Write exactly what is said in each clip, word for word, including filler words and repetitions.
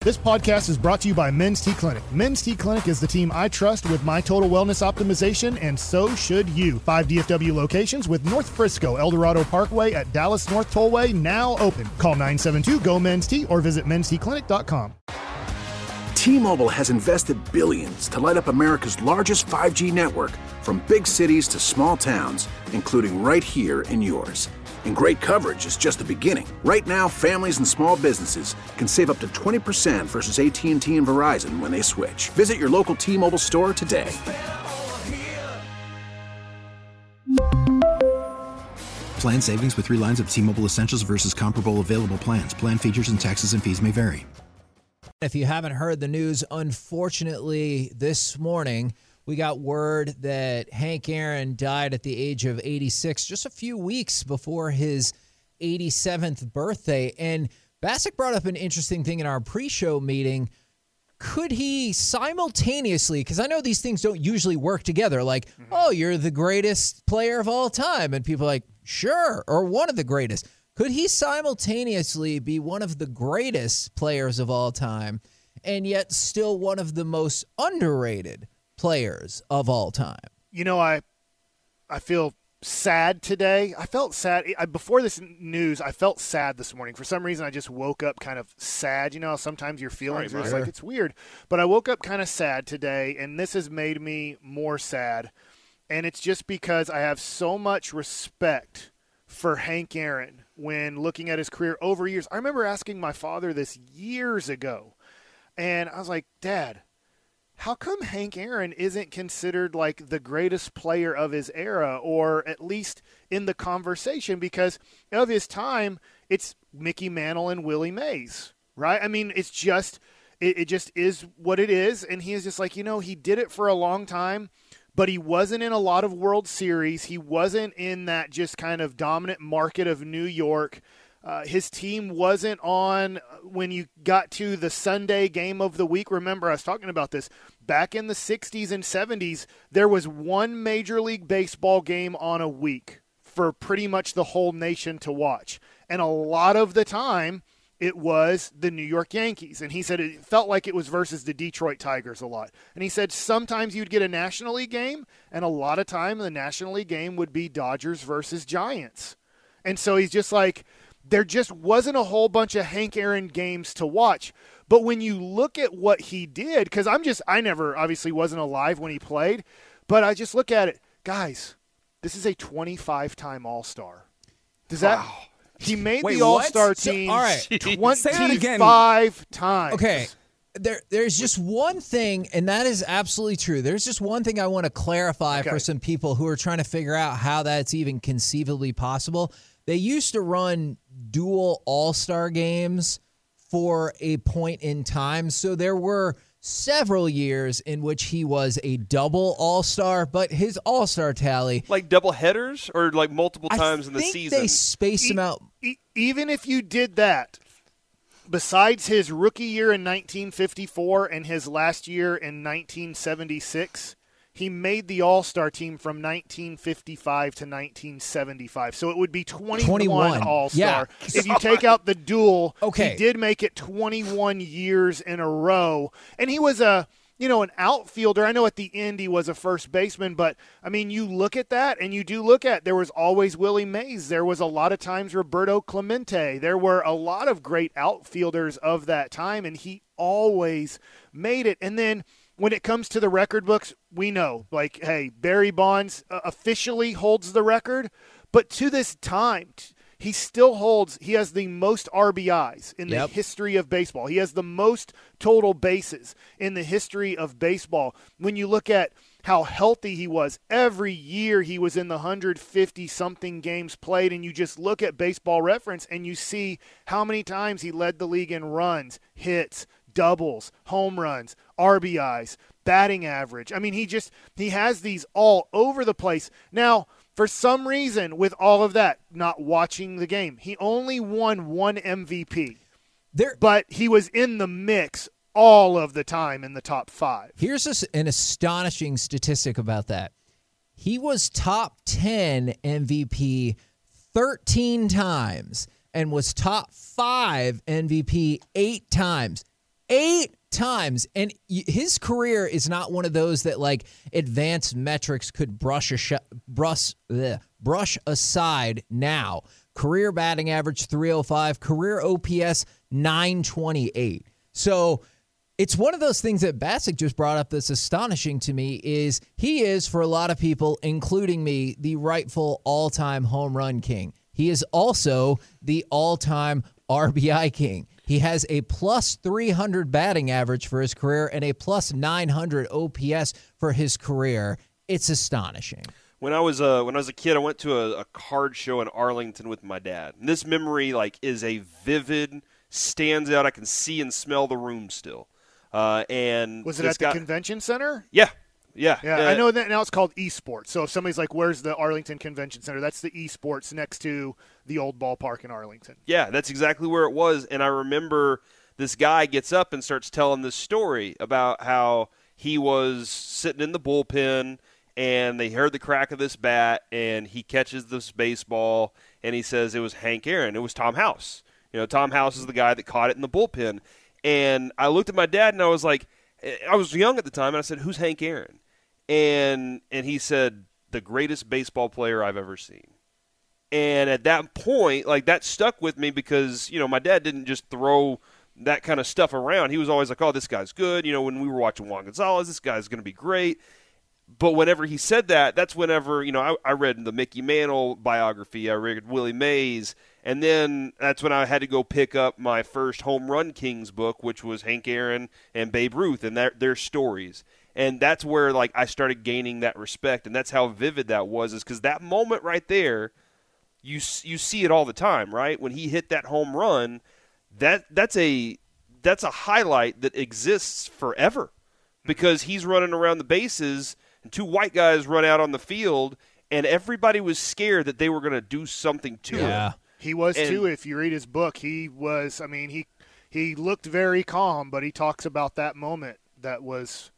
This podcast is brought to you by Men's T Clinic. Men's T Clinic is the team I trust with my total wellness optimization, and so should you. Five D F W locations with North Frisco, El Dorado Parkway at Dallas North Tollway now open. Call nine seven two, G O, MEN'S T or visit mens t clinic dot com. T-Mobile has invested billions to light up America's largest five G network, from big cities to small towns, including right here in yours. And great coverage is just the beginning. Right now, families and small businesses can save up to twenty percent versus A T and T and Verizon when they switch. Visit your local T-Mobile store today. Plan savings with three lines of T-Mobile Essentials versus comparable available plans. Plan features and taxes and fees may vary. If you haven't heard the news, unfortunately, this morning, we got word that Hank Aaron died at the age of eighty-six, just a few weeks before his eighty-seventh birthday. And Bassick brought up an interesting thing in our pre-show meeting. Could he simultaneously, because I know these things don't usually work together, like, mm-hmm. oh, you're the greatest player of all time. And people are like, sure, or one of the greatest. Could he simultaneously be one of the greatest players of all time and yet still one of the most underrated players of all time? You know, I I feel sad today. I felt sad. I, before this news, I felt sad this morning. For some reason, I just woke up kind of sad. You know, sometimes your feelings Sorry, are just like, it's weird. But I woke up kind of sad today, and this has made me more sad. And it's just because I have so much respect for Hank Aaron when looking at his career over years. I remember asking my father this years ago, and I was like, Dad, how come Hank Aaron isn't considered like the greatest player of his era, or at least in the conversation? Because of his time, it's Mickey Mantle and Willie Mays, right? I mean, it's just, it, it just is what it is. And he is just like, you know, he did it for a long time, but he wasn't in a lot of World Series. He wasn't in that just kind of dominant market of New York. Uh, his team wasn't on when you got to the Sunday game of the week. Remember, I was talking about this. Back in the sixties and seventies, there was one Major League Baseball game on a week for pretty much the whole nation to watch. And a lot of the time, it was the New York Yankees. And he said it felt like it was versus the Detroit Tigers a lot. And he said sometimes you'd get a National League game, and a lot of time the National League game would be Dodgers versus Giants. And so he's just like, there just wasn't a whole bunch of Hank Aaron games to watch. But when you look at what he did, because I'm just, I never obviously wasn't alive when he played, but I just look at it. Guys, this is a twenty-five-time All-Star. Does that... Wow. He made Wait, the All-Star what? team so, all right. twenty-five times. Okay. There, there's just one thing, and that is absolutely true. There's just one thing I want to clarify okay. for some people who are trying to figure out how that's even conceivably possible. They used to run dual All-Star games for a point in time. So there were several years in which he was a double All-Star, but his All-Star tally... Like double headers or like multiple times I in the think season? they spaced e- him out. E- even if you did that, besides his rookie year in nineteen fifty-four and his last year in nineteen seventy-six, he made the All-Star team from nineteen fifty-five to nineteen seventy-five. So it would be twenty-one, twenty-one. All-Star. Yeah. If you take out the duel, okay. he did make it twenty-one years in a row. And he was a, you know, an outfielder. I know at the end he was a first baseman, but, I mean, you look at that, and you do look at, there was always Willie Mays. There was a lot of times Roberto Clemente. There were a lot of great outfielders of that time, and he always made it. And then when it comes to the record books, we know, like, hey, Barry Bonds uh, officially holds the record, but to this time, t- he still holds, he has the most R B Is in the yep. history of baseball. He has the most total bases in the history of baseball. When you look at how healthy he was, every year he was in the one hundred fifty-something games played, and you just look at Baseball Reference and you see how many times he led the league in runs, hits, doubles, home runs, R B Is, batting average. I mean, he just, he has these all over the place. Now, for some reason, with all of that, not watching the game, he only won one M V P. There, but he was in the mix all of the time in the top five. Here's a, an astonishing statistic about that. He was top ten M V P thirteen times and was top five M V P eight times. Eight times. And his career is not one of those that, like, advanced metrics could brush a sh- brush, bleh, brush aside now. Career batting average three oh five, career O P S nine twenty-eight. So it's one of those things that Bassick just brought up that's astonishing to me is he is, for a lot of people, including me, the rightful all-time home run king. He is also the all-time R B I king. He has a plus three hundred batting average for his career and a plus nine hundred O P S for his career. It's astonishing. When I was uh, when I was a kid, I went to a, a card show in Arlington with my dad. And this memory, like, is a vivid, stands out. I can see and smell the room still. Uh, and was it at the guy, convention center? Yeah, yeah, yeah. Uh, I know that now it's called eSports. So if somebody's like, "Where's the Arlington Convention Center?" That's the eSports next to the old ballpark in Arlington. Yeah, that's exactly where it was. And I remember this guy gets up and starts telling this story about how he was sitting in the bullpen. And they heard the crack of this bat, and he catches this baseball, and he says it was Hank Aaron. It was Tom House. You know, Tom House is the guy that caught it in the bullpen. And I looked at my dad, and I was like, I was young at the time, and I said, who's Hank Aaron? And and he said, the greatest baseball player I've ever seen. And at that point, like, that stuck with me because, you know, my dad didn't just throw that kind of stuff around. He was always like, oh, this guy's good. You know, when we were watching Juan Gonzalez, this guy's going to be great. But whenever he said that, that's whenever, you know, I, I read the Mickey Mantle biography, I read Willie Mays, and then that's when I had to go pick up my first Home Run Kings book, which was Hank Aaron and Babe Ruth and their, their stories. And that's where, like, I started gaining that respect, and that's how vivid that was, is because that moment right there, you you see it all the time, right? When he hit that home run, that that's a that's a highlight that exists forever because he's running around the bases – two white guys run out on the field, and everybody was scared that they were going to do something to yeah. him. He was, and, too. If you read his book, he was, I mean, he he looked very calm, but he talks about that moment that was,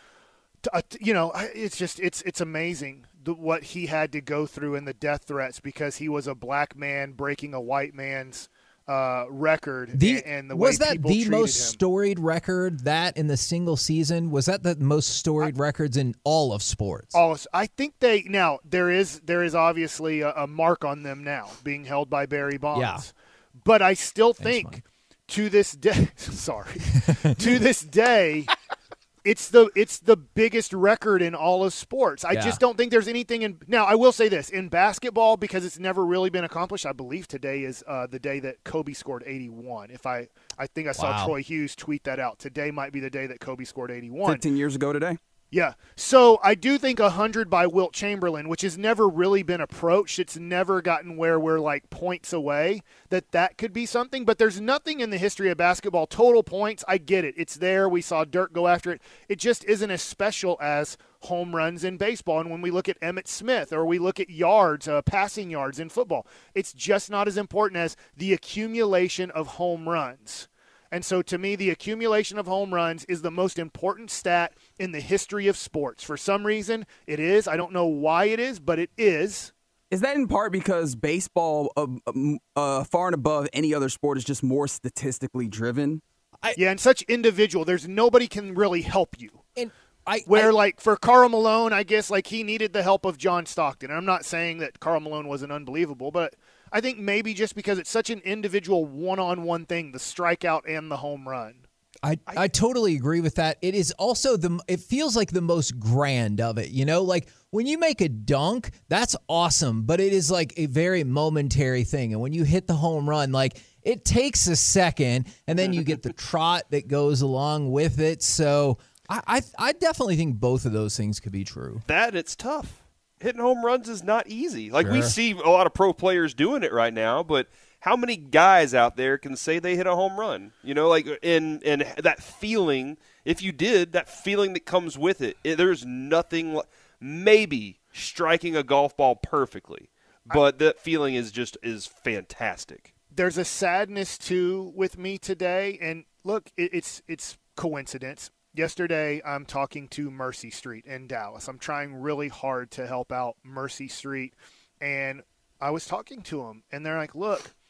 uh, you know, it's just, it's it's amazing the, what he had to go through in the death threats because he was a black man breaking a white man's uh, record. The, and, and the was way that people the treated most him. storied record that in the single season? Was that the most storied I, records in all of sports? All, I think they now there is there is obviously a, a mark on them now being held by Barry Bonds. Yeah. But I still Thanks, think Mike. to this day, sorry, to this day. It's the it's the biggest record in all of sports. I yeah. just don't think there's anything in – now, I will say this. In basketball, because it's never really been accomplished, I believe today is uh, the day that Kobe scored eighty-one. If I I think I saw wow. Troy Hughes tweet that out. Today might be the day that Kobe scored eighty-one. fifteen years ago today. Yeah. So I do think one hundred by Wilt Chamberlain, which has never really been approached, it's never gotten where we're like points away, that that could be something. But there's nothing in the history of basketball. Total points, I get it. It's there. We saw Dirk go after it. It just isn't as special as home runs in baseball. And when we look at Emmitt Smith or we look at yards, uh, passing yards in football, it's just not as important as the accumulation of home runs. And so, to me, the accumulation of home runs is the most important stat in the history of sports. For some reason, it is. I don't know why it is, but it is. Is that in part because baseball, uh, uh, far and above any other sport, is just more statistically driven? I, yeah, and such individual. There's nobody can really help you. And I, Where, I, like, for Karl Malone, I guess, like, he needed the help of John Stockton. And I'm not saying that Karl Malone wasn't unbelievable, but I think maybe just because it's such an individual one-on-one thing, the strikeout and the home run. I, I totally agree with that. It is also the it feels like the most grand of it, you know, like when you make a dunk, that's awesome, but it is like a very momentary thing. And when you hit the home run, like it takes a second and then you get the trot that goes along with it. So I, I I definitely think both of those things could be true. That it's tough. Hitting home runs is not easy. Like Sure. we see a lot of pro players doing it right now, but how many guys out there can say they hit a home run? You know, like and and that feeling, if you did, that feeling that comes with it, it there's nothing maybe striking a golf ball perfectly, but I, that feeling is just is fantastic. There's a sadness too with me today, and look, it, it's it's coincidence. Yesterday, I'm talking to Mercy Street in Dallas. I'm trying really hard to help out Mercy Street, and I was talking to them, and they're like, look,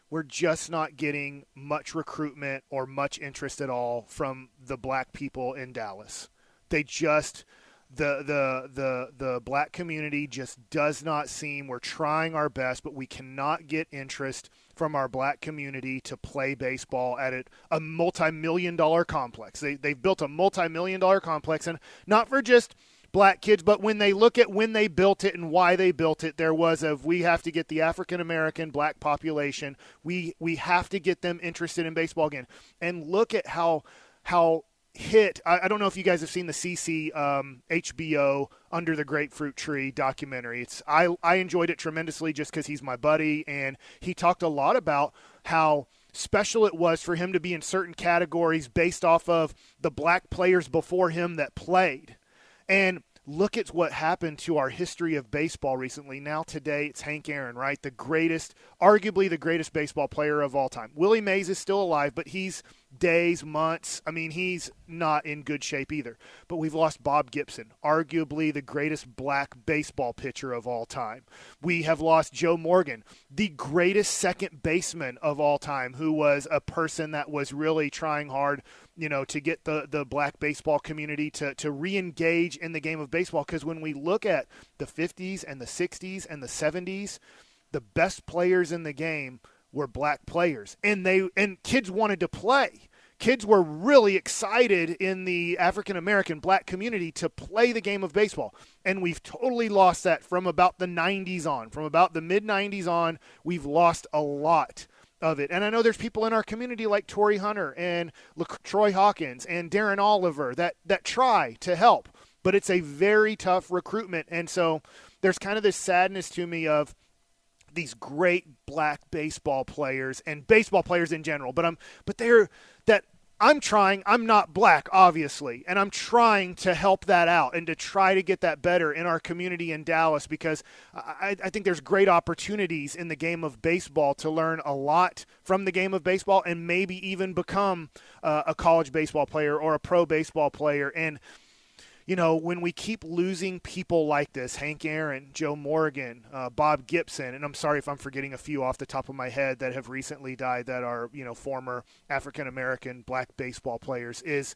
we're just not getting much recruitment or much interest at all from the black people in Dallas. They just the the the the black community just does not seem. We're trying our best, but we cannot get interest from our black community to play baseball at a, a multi-million dollar complex. They they've built a multi-million dollar complex, and not for just black kids, but when they look at when they built it and why they built it, there was a we have to get the African American black population. We we have to get them interested in baseball again. And look at how how hit. I, I don't know if you guys have seen the C C um, H B O Under the Grapefruit Tree documentary. It's I I enjoyed it tremendously just because he's my buddy, and he talked a lot about how special it was for him to be in certain categories based off of the black players before him that played. And look at what happened to our history of baseball recently. Now today it's Hank Aaron, right? The greatest, arguably the greatest baseball player of all time. Willie Mays is still alive, but he's days, months. I mean, he's not in good shape either. But we've lost Bob Gibson, arguably the greatest black baseball pitcher of all time. We have lost Joe Morgan, the greatest second baseman of all time, who was a person that was really trying hard, you know, to get the, the black baseball community to, to re-engage in the game of baseball. Because when we look at the fifties and the sixties and the seventies, the best players in the game were black players. And they and kids wanted to play. Kids were really excited in the African-American black community to play the game of baseball. And we've totally lost that from about the nineties on. From about the mid-nineties on, we've lost a lot of it. And I know there's people in our community like Torrey Hunter and LaTroy Hawkins and Darren Oliver that, that try to help. But it's a very tough recruitment. And so there's kind of this sadness to me of these great black baseball players and baseball players in general. But I'm but they're that I'm trying, I'm not black, obviously, and I'm trying to help that out and to try to get that better in our community in Dallas, because I, I think there's great opportunities in the game of baseball to learn a lot from the game of baseball and maybe even become uh, a college baseball player or a pro baseball player. And you know, when we keep losing people like this, Hank Aaron, Joe Morgan, uh, Bob Gibson, and I'm sorry if I'm forgetting a few off the top of my head that have recently died that are, you know, former African-American black baseball players, is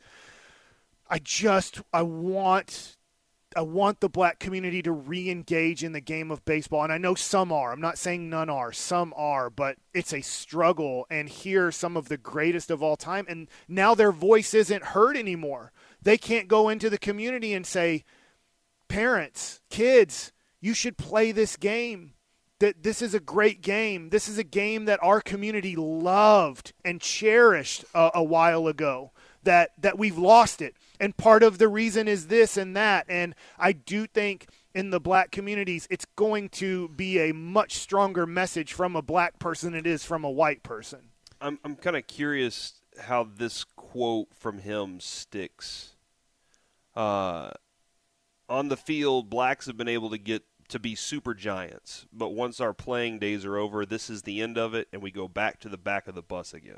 I just, I want, I want the black community to re-engage in the game of baseball. And I know some are. I'm not saying none are. Some are. But it's a struggle. And here are some of the greatest of all time. And now their voice isn't heard anymore. They can't go into the community and say, parents, kids, you should play this game. That this is a great game. This is a game that our community loved and cherished a, a while ago. That that we've lost it. And part of the reason is this and that. And I do think in the black communities, it's going to be a much stronger message from a black person than it is from a white person. I'm I'm kind of curious how this quote from him sticks. Uh, on the field, blacks have been able to get to be super giants, but once our playing days are over, this is the end of it, and we go back to the back of the bus again.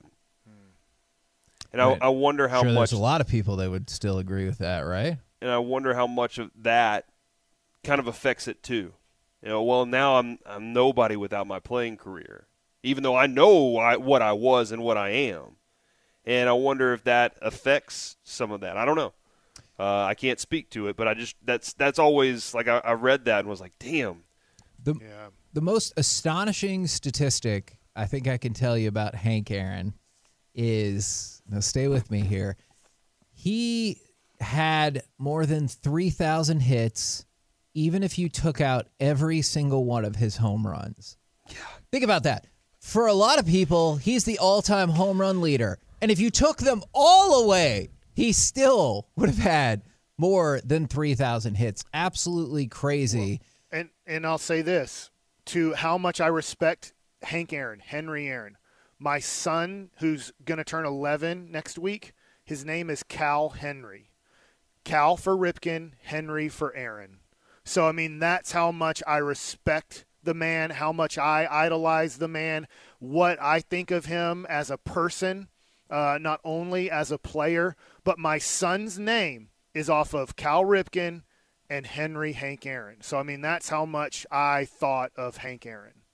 And right. I, I wonder how sure, much. There's a lot of people that would still agree with that, right? And I wonder how much of that kind of affects it too. You know, well, now I'm I'm nobody without my playing career, even though I know I, what I was and what I am. And I wonder if that affects some of that. I don't know. Uh, I can't speak to it, but I just that's that's always like I, I read that and was like, damn. The yeah. the most astonishing statistic I think I can tell you about Hank Aaron is, now stay with me here, he had more than three thousand hits, even if you took out every single one of his home runs. Yeah. Think about that. For a lot of people, he's the all-time home run leader. And if you took them all away, he still would have had more than three thousand hits. Absolutely crazy. Well, and and I'll say this, to how much I respect Hank Aaron, Henry Aaron. My son, who's going to turn eleven next week, his name is Cal Henry. Cal for Ripken, Henry for Aaron. So, I mean, that's how much I respect the man, how much I idolize the man, what I think of him as a person, uh, not only as a player, but my son's name is off of Cal Ripken and Henry Hank Aaron. So, I mean, that's how much I thought of Hank Aaron.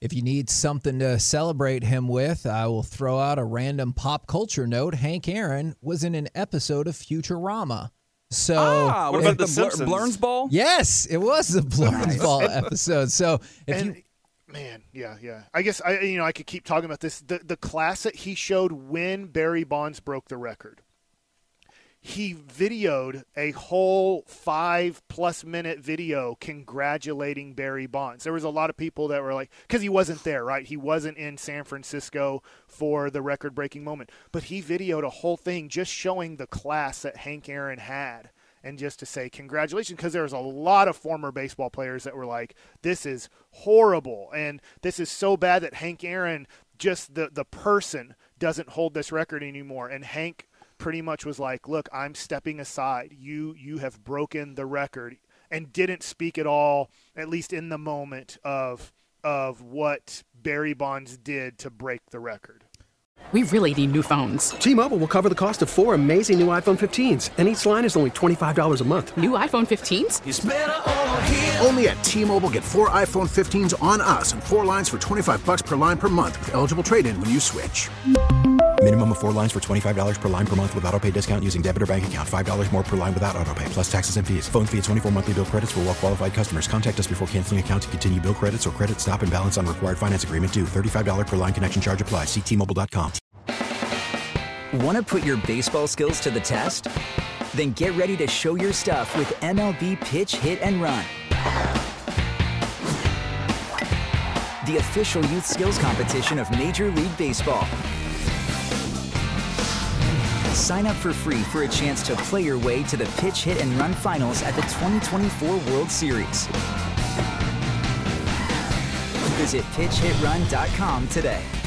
If you need something to celebrate him with, I will throw out a random pop culture note. Hank Aaron was in an episode of Futurama. So, ah, what about the, the Simpsons? Blurns Ball? Yes, it was the Blurns Ball episode. So, if and, you man, yeah, yeah. I guess I, you know, I could keep talking about this. The the class that he showed when Barry Bonds broke the record. He videoed a whole five-plus minute video congratulating Barry Bonds. There was a lot of people that were like, because he wasn't there, right? He wasn't in San Francisco for the record-breaking moment. But he videoed a whole thing just showing the class that Hank Aaron had and just to say congratulations, because there was a lot of former baseball players that were like, this is horrible, and this is so bad that Hank Aaron, just the, the person, doesn't hold this record anymore. And Hank pretty much was like, look, I'm stepping aside. You you have broken the record, and didn't speak at all, at least in the moment, of of what Barry Bonds did to break the record. We really need new phones. T-Mobile will cover the cost of four amazing new iPhone fifteens, and each line is only twenty-five dollars a month. New iPhone fifteens? It's better over here. Only at T-Mobile, get four iPhone fifteens on us and four lines for twenty-five dollars per line per month with eligible trade-in when you switch. Minimum of four lines for twenty-five dollars per line per month with autopay discount using debit or bank account. five dollars more per line without autopay, plus taxes and fees. Phone fee at twenty-four monthly bill credits for well-qualified customers. Contact us before canceling account to continue bill credits or credit stop and balance on required finance agreement due. thirty-five dollars per line connection charge applies. See T Mobile dot com. Want to put your baseball skills to the test? Then get ready to show your stuff with M L B Pitch, Hit, and Run. The official youth skills competition of Major League Baseball. Sign up for free for a chance to play your way to the Pitch, Hit, and Run finals at the twenty twenty-four World Series. Visit pitch hit run dot com today.